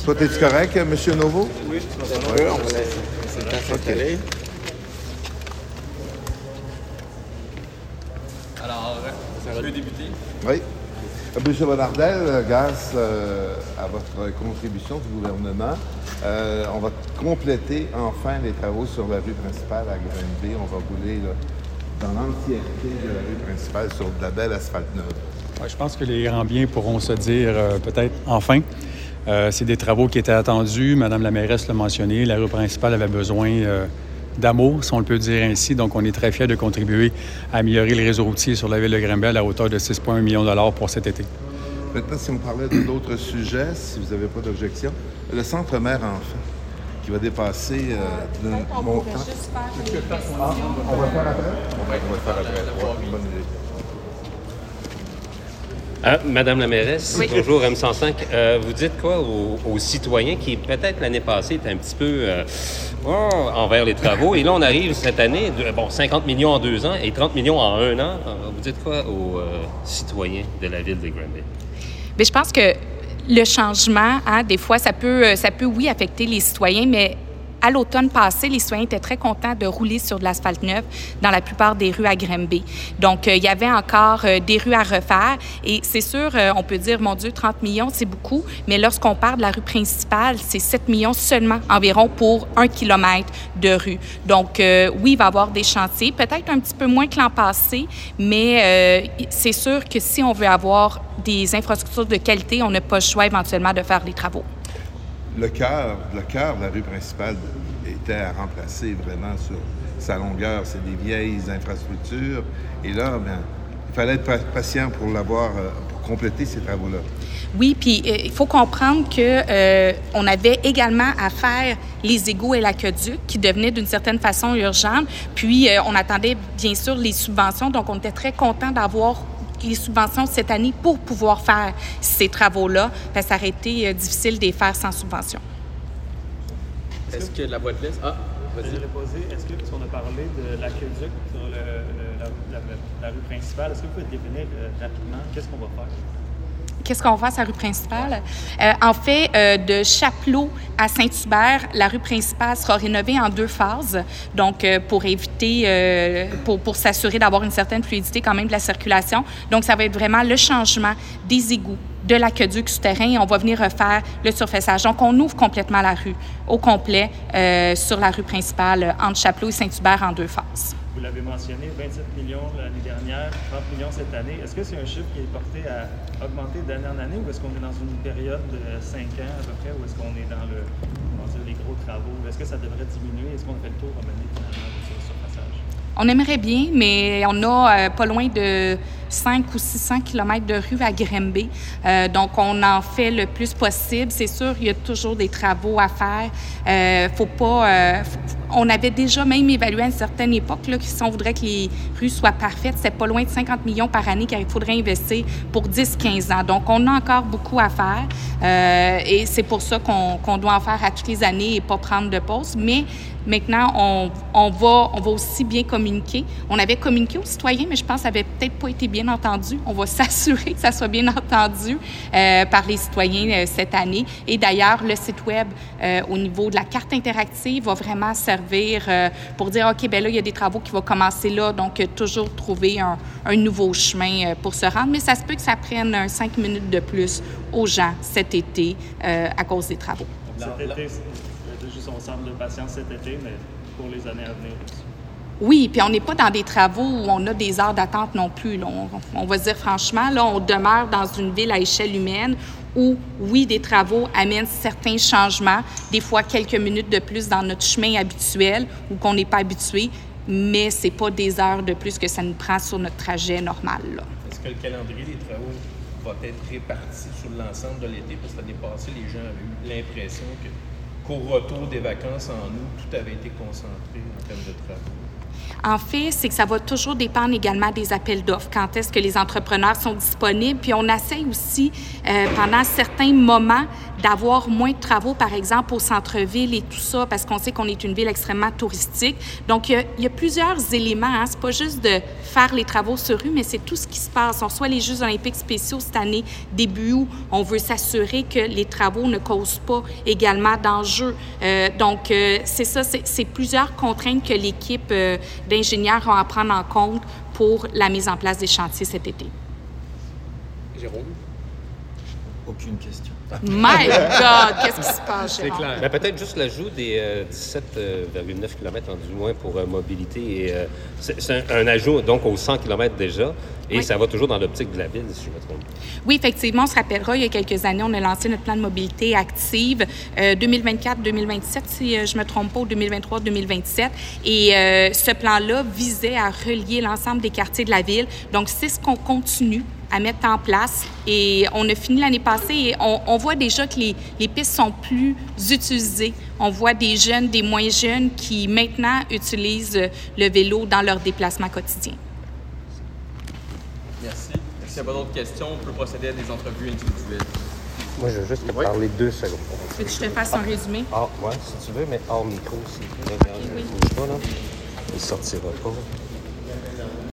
Toi, es-tu correct, M. Novo? Oui, on va laisser s'installer. Alors, ça peut débuter. Oui. M. Bonnardel, grâce à votre contribution du gouvernement, on va compléter enfin les travaux sur la rue principale à Granby. On va rouler là, dans l'entièreté de la rue principale sur de la belle asphalte neuve. Ouais, je pense que les Granbiens pourront se dire peut-être enfin. C'est des travaux qui étaient attendus. Madame la mairesse l'a mentionné. La rue principale avait besoin d'amour, si on le peut dire ainsi. Donc, on est très fiers de contribuer à améliorer le réseau routier sur la ville de Granby à hauteur de 6,1 millions de dollars pour cet été. Maintenant, si on parlait de d'autres sujets, si vous n'avez pas d'objection, le centre mère enfant qui va dépasser le montant. Juste faire les questions. On va le faire après? On va le faire après. Ouais, bonne idée. Madame la mairesse, Oui. bonjour M105. Vous dites quoi aux citoyens qui, peut-être l'année passée, étaient un petit peu envers les travaux? Et là, on arrive cette année, 50 millions en 2 ans et 30 millions en 1 an. Vous dites quoi aux citoyens de la ville de Granby? Bien, je pense que le changement, des fois, ça peut, oui, affecter les citoyens, mais à l'automne passé, les citoyens étaient très contents de rouler sur de l'asphalte neuf dans la plupart des rues à Granby. Donc, il y avait encore des rues à refaire. Et c'est sûr, on peut dire, mon Dieu, 30 millions, c'est beaucoup. Mais lorsqu'on parle de la rue principale, c'est 7 millions seulement environ pour 1 kilomètre de rue. Donc, oui, il va y avoir des chantiers, peut-être un petit peu moins que l'an passé, mais c'est sûr que si on veut avoir des infrastructures de qualité, on n'a pas le choix éventuellement de faire des travaux. Le cœur de la rue principale était à remplacer vraiment sur sa longueur. C'est des vieilles infrastructures. Et là, bien, il fallait être patient pour l'avoir, pour compléter ces travaux-là. Oui, puis il faut comprendre que on avait également à faire les égouts et l'aqueduc qui devenaient d'une certaine façon urgents. Puis on attendait bien sûr les subventions, donc on était très contents d'avoir les subventions cette année pour pouvoir faire ces travaux-là, parce que ça aurait été difficile de les faire sans subvention. Est-ce que la boîte liste... Ah, vas-y. Est-ce que, on a parlé de l'aqueduc sur la rue principale, est-ce que vous pouvez définir rapidement qu'est-ce qu'on va faire? Qu'est-ce qu'on va faire sur la rue principale? En fait, de Chapelot à Saint-Hubert, la rue principale sera rénovée en 2 phases. Donc, pour éviter, pour s'assurer d'avoir une certaine fluidité quand même de la circulation. Donc, ça va être vraiment le changement des égouts, de l'aqueduc souterrain et on va venir refaire le surfaçage. Donc, on ouvre complètement la rue au complet sur la rue principale entre Chapelot et Saint-Hubert en 2 phases. Vous l'avez mentionné, 27 millions l'année dernière, 30 millions cette année. Est-ce que c'est un chiffre qui est porté à augmenter d'année en année ou est-ce qu'on est dans une période de 5 ans à peu près ou est-ce qu'on est dans les gros travaux? Est-ce que ça devrait diminuer? Est-ce qu'on fait le tour à mener finalement sur le surfaçage? On aimerait bien, mais on a pas loin de 500 ou 600 kilomètres de rue à Granby. Donc, on en fait le plus possible. C'est sûr, il y a toujours des travaux à faire. Faut pas... on avait déjà même évalué à une certaine époque là, que si on voudrait que les rues soient parfaites, c'est pas loin de 50 millions par année qu'il faudrait investir pour 10-15 ans. Donc, on a encore beaucoup à faire et c'est pour ça qu'on doit en faire à toutes les années et pas prendre de pause. Mais maintenant, on va aussi bien communiquer. On avait communiqué aux citoyens, mais je pense que ça n'avait peut-être pas été bien entendu. On va s'assurer que ça soit bien entendu par les citoyens cette année. Et d'ailleurs, le site Web, au niveau de la carte interactive, va vraiment servir pour dire, OK, bien là, il y a des travaux qui vont commencer là, donc toujours trouver un nouveau chemin pour se rendre. Mais ça se peut que ça prenne 5 minutes de plus aux gens cet été à cause des travaux. Cet été, juste on semble de patience cet été, mais pour les années à venir aussi. Oui, puis on n'est pas dans des travaux où on a des heures d'attente non plus. Là. On va se dire franchement, là, on demeure dans une ville à échelle humaine où, oui, des travaux amènent certains changements, des fois quelques minutes de plus dans notre chemin habituel ou qu'on n'est pas habitué, mais c'est pas des heures de plus que ça nous prend sur notre trajet normal. Là. Est-ce que le calendrier des travaux va être réparti sur l'ensemble de l'été? Parce que l'année passée, les gens avaient eu l'impression qu'au retour des vacances en août, tout avait été concentré en termes de travaux. En fait, c'est que ça va toujours dépendre également des appels d'offres, quand est-ce que les entrepreneurs sont disponibles. Puis on essaie aussi, pendant certains moments, d'avoir moins de travaux, par exemple, au centre-ville et tout ça, parce qu'on sait qu'on est une ville extrêmement touristique. Donc, il y a plusieurs éléments. Hein. C'est pas juste de faire les travaux sur rue, mais c'est tout ce qui se passe. On reçoit les Jeux olympiques spéciaux cette année, début août. On veut s'assurer que les travaux ne causent pas également d'enjeux. Donc, c'est ça, c'est plusieurs contraintes que l'équipe d'ingénieurs vont à prendre en compte pour la mise en place des chantiers cet été. Jérôme? Aucune question. My God! Qu'est-ce qui se passe, C'est Jérôme? clair. Ben, peut-être juste l'ajout des 17,9 km du moins pour mobilité. Et, c'est un ajout donc aux 100 km déjà. Et Oui. ça va toujours dans l'optique de la ville, si je me trompe. Oui, effectivement, on se rappellera, il y a quelques années, on a lancé notre plan de mobilité active 2024-2027, si je ne me trompe pas, ou 2023-2027. Et ce plan-là visait à relier l'ensemble des quartiers de la ville. Donc, c'est ce qu'on continue à mettre en place. Et on a fini l'année passée et on voit déjà que les pistes sont plus utilisées. On voit des jeunes, des moins jeunes qui maintenant utilisent le vélo dans leur déplacement quotidien. Merci. S'il n'y a pas d'autres questions, on peut procéder à des entrevues individuelles. Moi, je veux juste te parler 2 secondes. Veux-tu que je te fasse un résumé? Ah, ouais, si tu veux, mais hors micro, si. Là, regarde, oui. bouge pas, là. Il sortira pas.